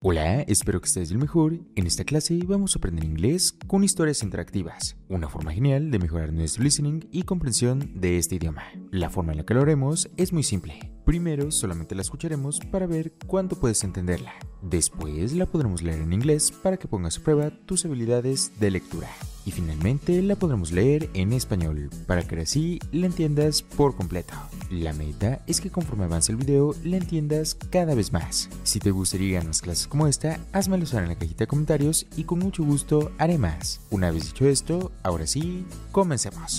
Hola, espero que estés del mejor. En esta clase vamos a aprender inglés con historias interactivas, una forma genial de mejorar nuestro listening y comprensión de este idioma. La forma en la que lo haremos es muy simple. Primero solamente la escucharemos para ver cuánto puedes entenderla. Después la podremos leer en inglés para que pongas a prueba tus habilidades de lectura. Y finalmente la podremos leer en español para que así la entiendas por completo. La meta es que conforme avance el video la entiendas cada vez más. Si te gustaría más clases como esta, házmelo saber en la cajita de comentarios y con mucho gusto haré más. Una vez dicho esto, ahora sí, comencemos.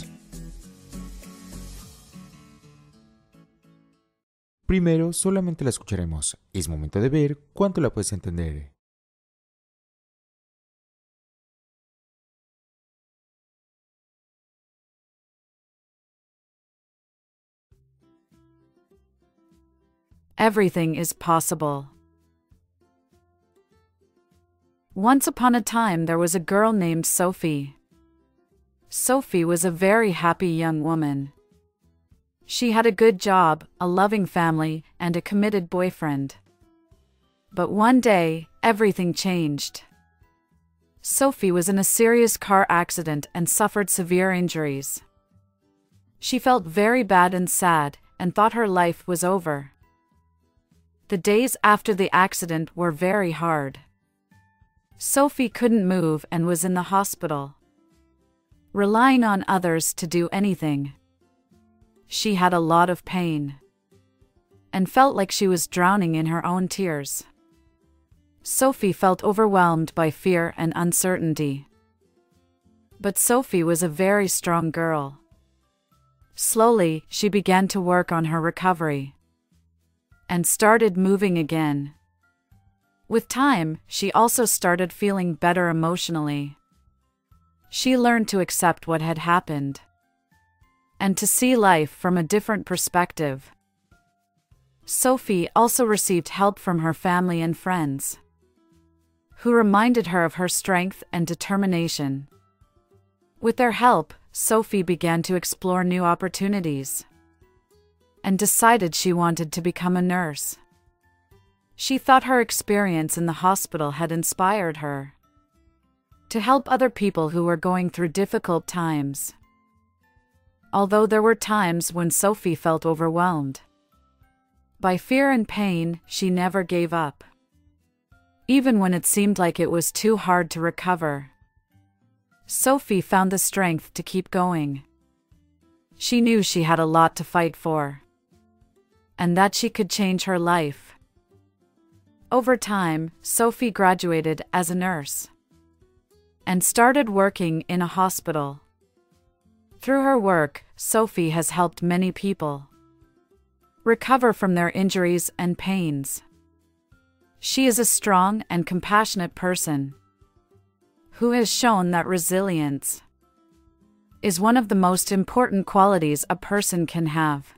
Primero solamente la escucharemos. Es momento de ver cuánto la puedes entender. Everything is possible. Once upon a time there was a girl named Sophie. Sophie was a very happy young woman. She had a good job, a loving family, and a committed boyfriend. But one day, everything changed. Sophie was in a serious car accident and suffered severe injuries. She felt very bad and sad, and thought her life was over. The days after the accident were very hard. Sophie couldn't move and was in the hospital, relying on others to do anything. She had a lot of pain and felt like she was drowning in her own tears. Sophie felt overwhelmed by fear and uncertainty. But Sophie was a very strong girl. Slowly, she began to work on her recovery and started moving again. With time, she also started feeling better emotionally. She learned to accept what had happened and to see life from a different perspective. Sophie also received help from her family and friends, who reminded her of her strength and determination. With their help, Sophie began to explore new opportunities and decided she wanted to become a nurse. She thought her experience in the hospital had inspired her to help other people who were going through difficult times. Although there were times when Sophie felt overwhelmed by fear and pain, she never gave up. Even when it seemed like it was too hard to recover, Sophie found the strength to keep going. She knew she had a lot to fight for, and that she could change her life. Over time, Sophie graduated as a nurse and started working in a hospital. Through her work, Sophie has helped many people recover from their injuries and pains. She is a strong and compassionate person who has shown that resilience is one of the most important qualities a person can have.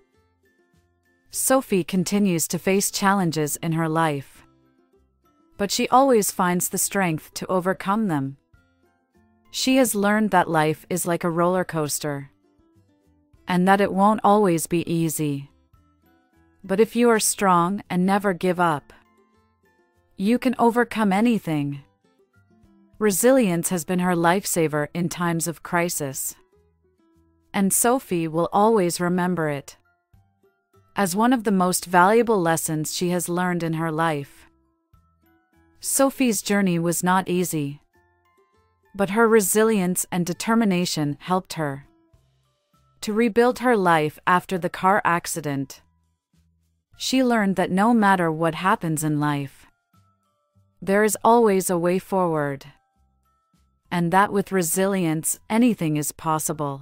Sophie continues to face challenges in her life, but she always finds the strength to overcome them. She has learned that life is like a roller coaster, and that it won't always be easy. But if you are strong and never give up, you can overcome anything. Resilience has been her lifesaver in times of crisis, and Sophie will always remember it as one of the most valuable lessons she has learned in her life. Sophie's journey was not easy, but her resilience and determination helped her to rebuild her life after the car accident. She learned that no matter what happens in life, there is always a way forward, and that with resilience, anything is possible.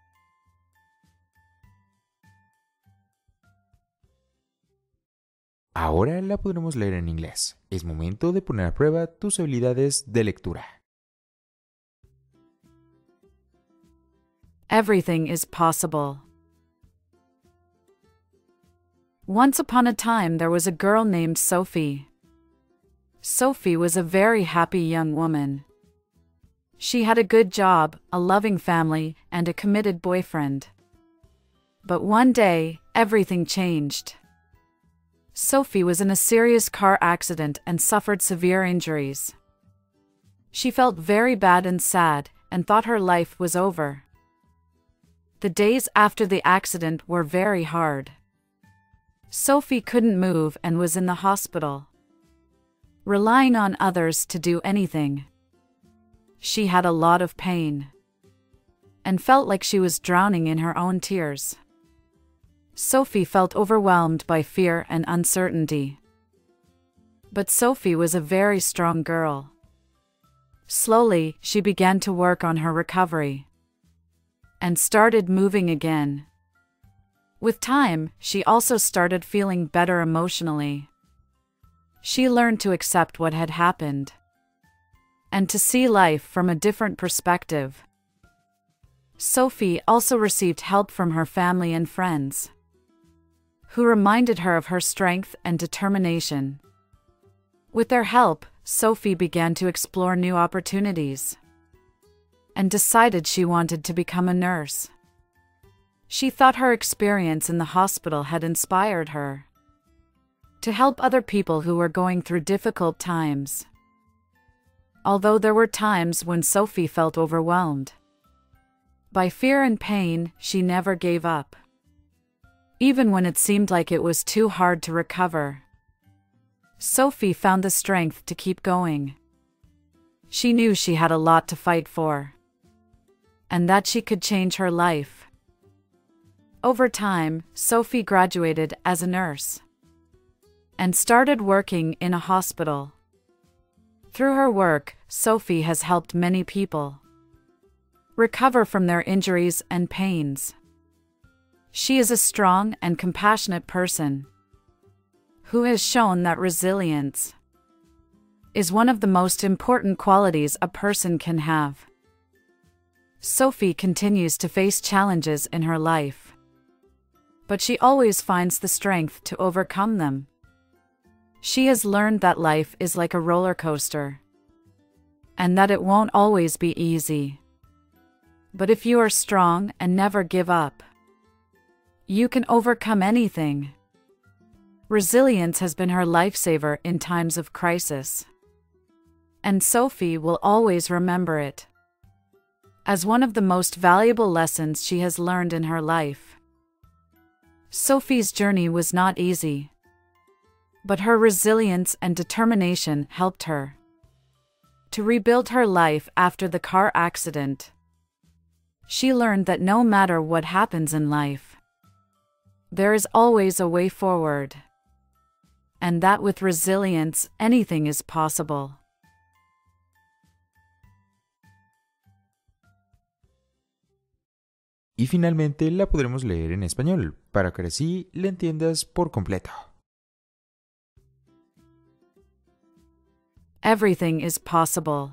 Ahora la podremos leer en inglés. Es momento de poner a prueba tus habilidades de lectura. Everything is possible. Once upon a time there was a girl named Sophie. Sophie was a very happy young woman. She had a good job, a loving family, and a committed boyfriend. But one day, everything changed. Sophie was in a serious car accident and suffered severe injuries. She felt very bad and sad, and thought her life was over. The days after the accident were very hard. Sophie couldn't move and was in the hospital, relying on others to do anything. She had a lot of pain, and felt like she was drowning in her own tears. Sophie felt overwhelmed by fear and uncertainty. But Sophie was a very strong girl. Slowly, she began to work on her recovery and started moving again. With time, she also started feeling better emotionally. She learned to accept what had happened and to see life from a different perspective. Sophie also received help from her family and friends, who reminded her of her strength and determination. With their help, Sophie began to explore new opportunities and decided she wanted to become a nurse. She thought her experience in the hospital had inspired her to help other people who were going through difficult times. Although there were times when Sophie felt overwhelmed by fear and pain, she never gave up. Even when it seemed like it was too hard to recover, Sophie found the strength to keep going. She knew she had a lot to fight for, and that she could change her life. Over time, Sophie graduated as a nurse and started working in a hospital. Through her work, Sophie has helped many people recover from their injuries and pains. She is a strong and compassionate person who has shown that resilience is one of the most important qualities a person can have. Sophie continues to face challenges in her life, but she always finds the strength to overcome them. She has learned that life is like a roller coaster, and that it won't always be easy. But if you are strong and never give up, you can overcome anything. Resilience has been her lifesaver in times of crisis, and Sophie will always remember it as one of the most valuable lessons she has learned in her life. Sophie's journey was not easy, but her resilience and determination helped her to rebuild her life after the car accident. She learned that no matter what happens in life, there is always a way forward, and that with resilience, anything is possible. Y finalmente la podremos leer en español, para que así la entiendas por completo. Everything is possible.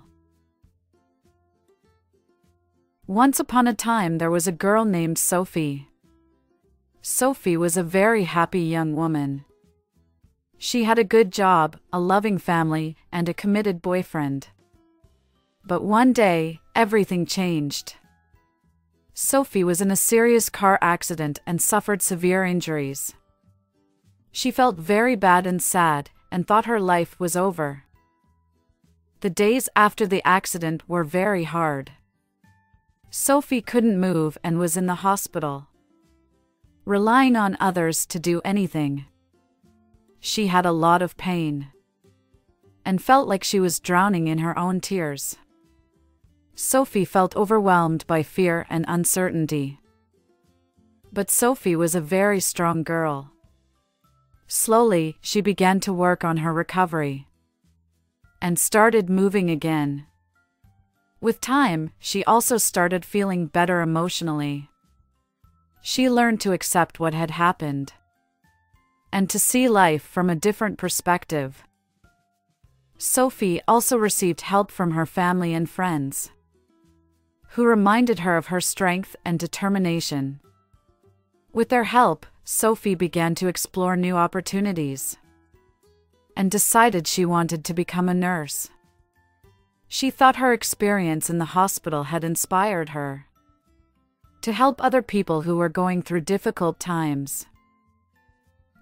Once upon a time there was a girl named Sophie. Sophie was a very happy young woman. She had a good job, a loving family, and a committed boyfriend. But one day, everything changed. Sophie was in a serious car accident and suffered severe injuries. She felt very bad and sad, and thought her life was over. The days after the accident were very hard. Sophie couldn't move and was in the hospital, relying on others to do anything. She had a lot of pain, and felt like she was drowning in her own tears. Sophie felt overwhelmed by fear and uncertainty. But Sophie was a very strong girl. Slowly, she began to work on her recovery and started moving again. With time, she also started feeling better emotionally. She learned to accept what had happened and to see life from a different perspective. Sophie also received help from her family and friends, who reminded her of her strength and determination. With their help, Sophie began to explore new opportunities and decided she wanted to become a nurse. She thought her experience in the hospital had inspired her to help other people who were going through difficult times.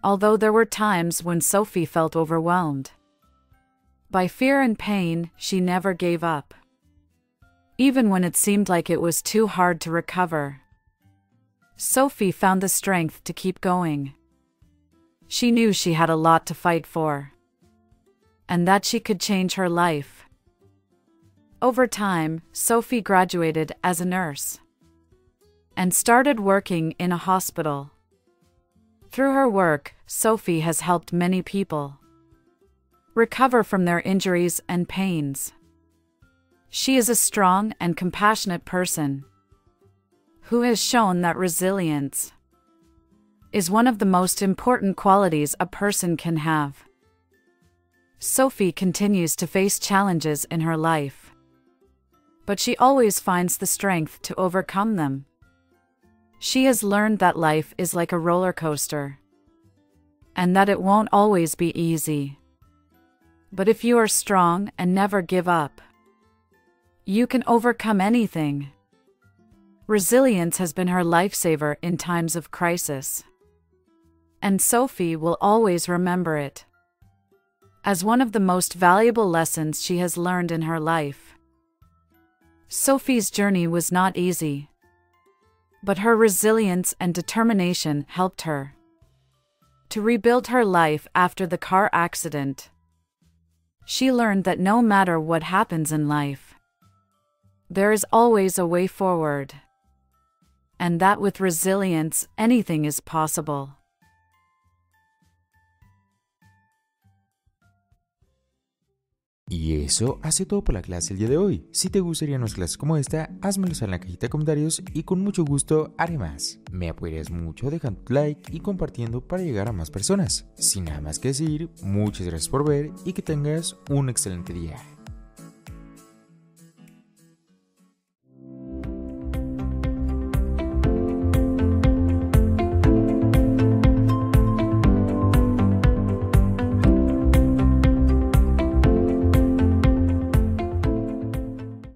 although there were times when Sophie felt overwhelmed by fear and pain, she never gave up. Even when it seemed like it was too hard to recover, Sophie found the strength to keep going. She knew she had a lot to fight for, and that she could change her life. Over time, Sophie graduated as a nurse and started working in a hospital. Through her work, Sophie has helped many people recover from their injuries and pains. She is a strong and compassionate person who has shown that resilience is one of the most important qualities a person can have. Sophie continues to face challenges in her life, but she always finds the strength to overcome them. She has learned that life is like a roller coaster, and that it won't always be easy. But if you are strong and never give up, you can overcome anything. Resilience has been her lifesaver in times of crisis, and Sophie will always remember it as one of the most valuable lessons she has learned in her life. Sophie's journey was not easy, but her resilience and determination helped her to rebuild her life after the car accident. She learned that no matter what happens in life, there is always a way forward, and that with resilience, anything is possible. Y eso hace todo por la clase el día de hoy. Si te gustarían más clases como esta, házmelo saber en la cajita de comentarios y con mucho gusto haré más. Me apoyarías mucho dejando tu like y compartiendo para llegar a más personas. Sin nada más que decir, muchas gracias por ver y que tengas un excelente día.